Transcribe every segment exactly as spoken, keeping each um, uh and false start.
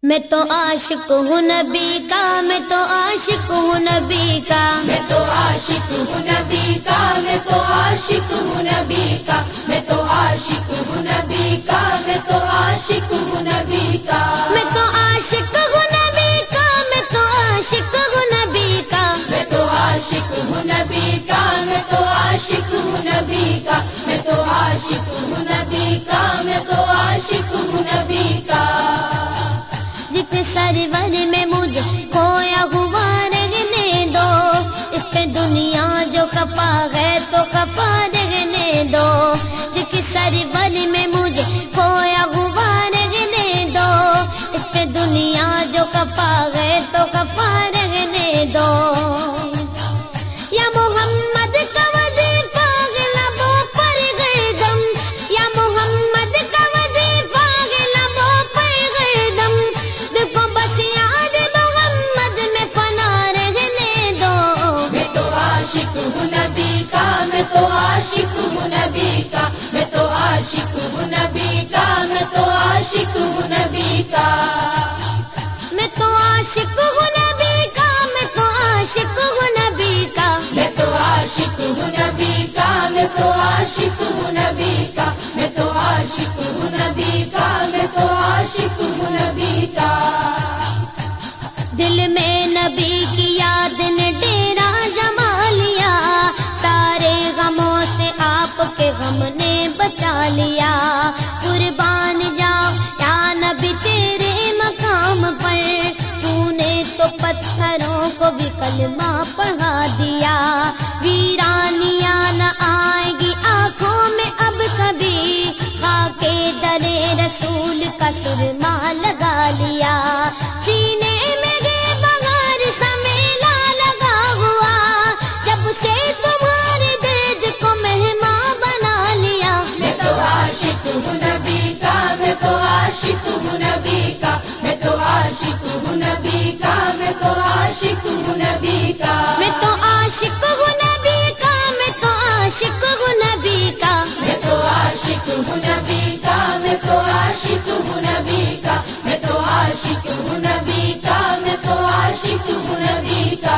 میں تو عاشق ہوں نبی کا، میں تو عاشق ہوں نبی کا، میں تو عاشق ہوں نبی کا، میں تو عاشق ہوں نبی کا، میں تو عاشق ہوں نبی کا، میں تو عاشق ہوں نبی کا، میں تو عاشق ہوں نبی کا، میں تو عاشق ہوں نبی کا، میں تو عاشق ہوں نبی کا، میں تو عاشق ہوں نبی کا، میں تو عاشق ہوں نبی کا، میں تو عاشق ہوں نبی کا، ذکر سرور میں مجھے کھویا ہوا رہنے دو، اس پہ دنیا جو کفا ہے تو کفا رہنے دو، ذکر سرور میں مجھے کھویا ہوا رہنے دو، اس پہ دنیا جو کفا ہے تو کفا رہنے دو، یا محمد کا وظیفہ ہے لبوں پر گردم، یا محمد کا وظیفہ ہے لبوں پر گردم، دیکھو بس یاد محمد میں فنا رہنے دو، میں تو عاشق ہوں نبی کا، میں تو عاشق ہوں نبی کا، میں تو عاشق ہوں نبی کا، میں تو عاشق ہوں نبی کا، میں تو عاشق ہوں نبی کا، میں تو عاشق ہوں نبی کا، میں تو عاشق ہوں نبی کا، میں تو عاشق ہوں نبی کا، میں تو عاشق ہوں نبی کا، میں تو عاشق ہوں نبی کا، دل میں نبی کی یاد نے ڈیرا جما لیا، سارے غموں سے آپ کے غم نے بچا لیا، قربان جاؤ یا نبی تیرے مقام پر، تو نے تو پتھروں کو بھی کلمہ پڑھا دیا، ویرانیاں نہ آئے گی آنکھوں میں اب کبھی، خاک درے رسول کا سرما لگا لیا، سینے میں گے بغار سمیلا لگا ہوا، جب سے تمہارے درد کو مہمان بنا لیا، میں تو عاشق ہوں نبی کا، میں تو عاشق ہوں نبی کا، میں تو عاشق ہوں نبی کا، میں تو عاشق ہوں نبی کا، میں تو عاشق ہوں نبی کا، میں تو عاشق ہوں نبی کا، میں تو عاشق ہوں نبی کا، میں تو عاشق ہوں نبی کا، میں تو عاشق ہوں نبی کا، میں تو عاشق ہوں نبی کا،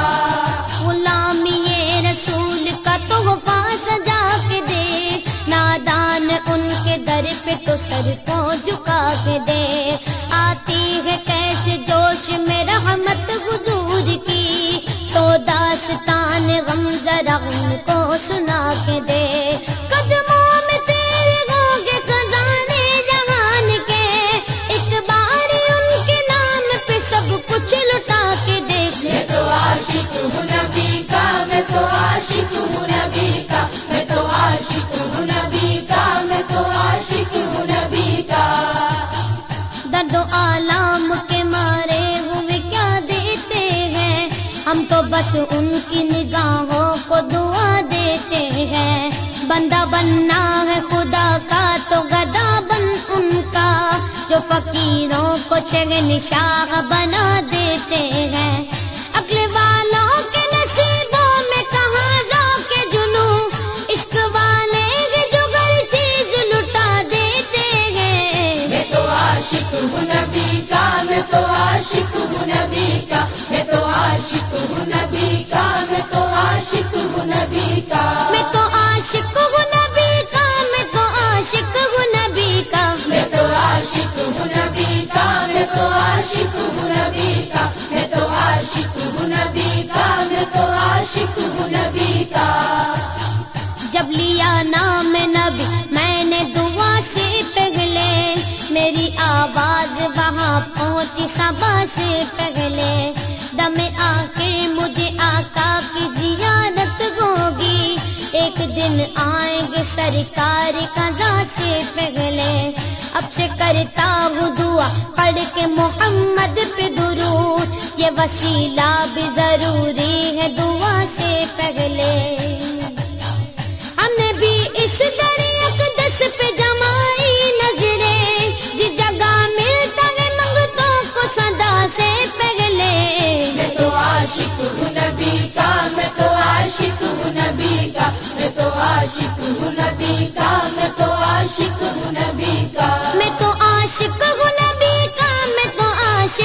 غلامی رسول کا تحفہ سجا کے دے، نادان ان کے در پہ تو سر کو جھکا کے دے، آتی ہے کیسے جوش میں رحمت حضور کی، تو داستان غم ذرا ان کو سنا کے دے، قدموں میں تیرے ہوں گے خزانے جہان کے، ایک بار ان کے نام پہ سب کچھ لٹا کے دیکھ، میں تو عاشق ہوں نبی کا، میں تو عاشق ہوں نبی کا، میں تو عاشق ہوں نبی کا، میں تو عاشق ہوں نبی کا، درد و آلام کے مارے ہوئے کیا دیتے ہیں، ہم تو بس ان کی نگاہوں کو دعا دیتے ہیں، بندہ بننا ہے خدا کا تو گدا بن ان کا، جو فقیروں کو شہنشاہ بنا دیتے ہیں، عقل والوں کے نصیبوں میں کہاں ذوق جنو، عشق والے جو ہر چیز لٹا دیتے ہیں، میں تو عاشق ہوں نبی کا، میں تو عاشق ہوں نبی کا، میں تو عاشق ہوں نبی کا، میں تو عاشق ہوں نبی کا، میں تو عاشق ہوں نبی کا، میں تو عاشق ہوں نبی کا، میں تو عاشق ہوں نبی کا، میں تو عاشق ہوں نبی کا، میں تو عاشق ہوں نبی کا، میں تو عاشق ہوں نبی کا، جب لیا نام نبی میں نے دعا سے پہلے، میری آواز وہاں پہنچی صبا سے پہلے، دم آخر مجھے آقا کی زیارت ہوگی، ایک دن آئیں گے سرکار قضا سے پہلے، اب سے کرتا ہوں دعا پڑھ کے محمد پہ درود، یہ وسیلہ بھی ضروری ہے دعا سے پہلے، ہم نے بھی اس در اقدس پہ جمائی نظریں، جس جگہ ملتا ہے منگتوں کو صدا سے پہلے، میں تو عاشق ہوں نبی کا، میں تو عاشق ہوں نبی کا، میں تو عاشق ہوں نبی کا، میں تو عاشق ہوں نبی کا، میں تو عاشق ہوں نبی کا، میں تو عاشق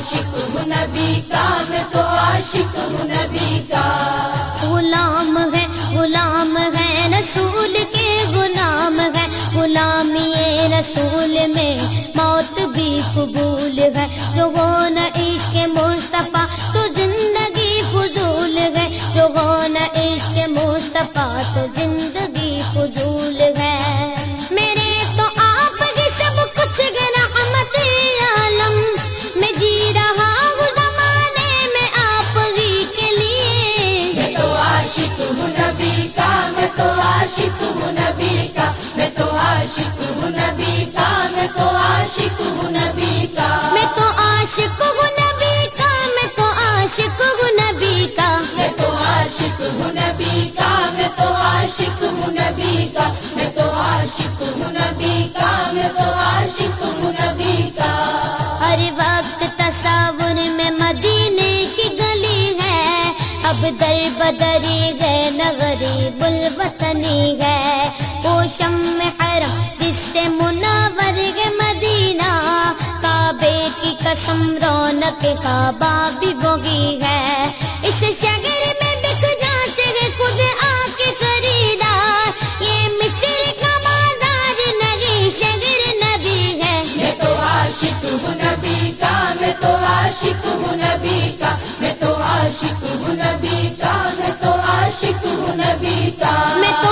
عاشق ہوں نبی کا، میں تو عاشق ہوں نبی کا۔ غلام ہے غلام ہے رسول کے غلام ہے، غلامی رسول میں موت بھی قبول ہے، جو ہو نہ عشق مصطفیٰ تو زندگی فضول ہے، جو ہو نہ عشق مصطفیٰ تو زندگی فضول ہے۔ میرے تو آپ ہی سب کچھ ہے رحمت عالم، میں جی رہا ہوں زمانے میں آپ ہی کے لیے۔ میں تو عاشق ہوں نبی کا، میں تو عاشق ہوں نبی کا، میں تو عاشق ہوں نبی کا، میں تو عاشق ہوں نبی کا۔ میں تو عاشق ہوں نبی کا، میں تو عاشق ہوں نبی کا۔ میں تو عاشق ہوں نبی کا، میں تو عاشق ہوں نبی کا، میں تو عاشق ہوں نبی کا، میں تو عاشق ہوں نبی کا۔ ہر وقت تصور میں مدینے کی گلی ہے، اب در بدری گئے نہ غریب الوطنی ہے، وہ شمع حرم جس سے منور ہے مدینہ، کعبے کی قسم رونق کعبہ بھی وہی ہے، اس شہر میں بک جاتے ہیں خود آ کے خریدار، یہ مصر کا بازار نہیں شہر نبی ہے۔ میں تو عاشق ہوں نبی کا، میں تو عاشق ہوں نبی کا، میں تو عاشق ہوں نبی کا، میں تو عاشق ہوں نبی کا۔ میں تو